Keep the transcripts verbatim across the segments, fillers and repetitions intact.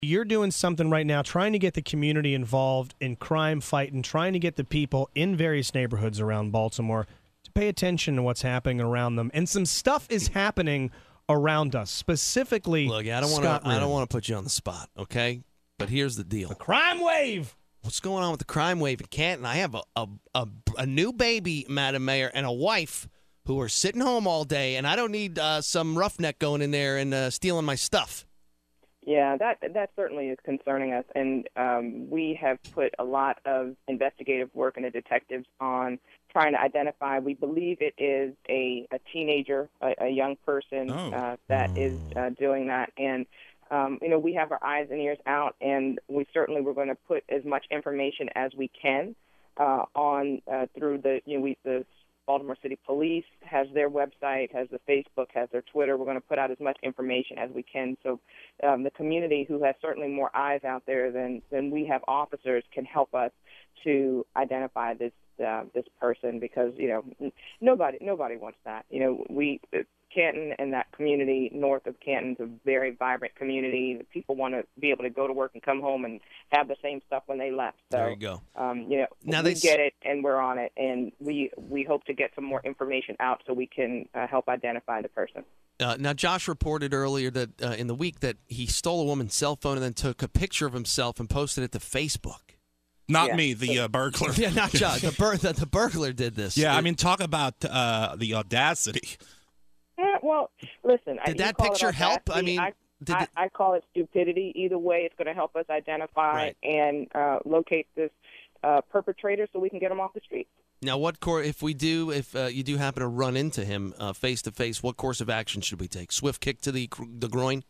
You're doing something right now, trying to get the community involved in crime fighting, trying to get the people in various neighborhoods around Baltimore to pay attention to what's happening around them. And some stuff is happening around us, specifically. Look, I don't want to. I don't want to put you on the spot, okay? But here's the deal: the crime wave. What's going on with the crime wave in Canton? I have a a, a, a new baby, Madam Mayor, and a wife who are sitting home all day, and I don't need uh, some roughneck going in there and uh, stealing my stuff. Yeah, that that certainly is concerning us, and um, we have put a lot of investigative work and the detectives on trying to identify. We believe it is a, a teenager, a, a young person oh. uh, that is uh, doing that, and um, you know, we have our eyes and ears out, and we certainly we're going to put as much information as we can uh, on uh, through the you know we the. Baltimore City Police has their website, has the Facebook, has their Twitter. We're going to put out as much information as we can so um, the community, who has certainly more eyes out there than, than we have officers, can help us to identify this uh, this person, because, you know, nobody nobody wants that. You know, we Canton and that community north of Canton is a very vibrant community. People want to be able to go to work and come home and have the same stuff when they left. So, there you go. Um, you know, now we they... get it, and we're on it, and we we hope to get some more information out so we can uh, help identify the person. Uh, now, Josh reported earlier that uh, in the week that he stole a woman's cell phone and then took a picture of himself and posted it to Facebook. Not yeah. me, the uh, burglar. Yeah, not Josh. The, bur- the, the burglar did this. Yeah, it, I mean, talk about uh, the audacity. Yeah, well, listen. Did I, that picture help? I mean, I, did I, it... I call it stupidity. Either way, it's going to help us identify right. and uh, locate this uh, perpetrator so we can get him off the street. Now, what course, if we do, if uh, you do happen to run into him uh, face to face, what course of action should we take? Swift kick to the the groin?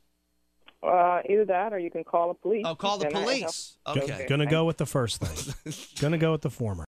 Uh, either that, or you can call the police. Oh, call the And I- police. Okay. Gonna go with the first thing. Gonna go with the former.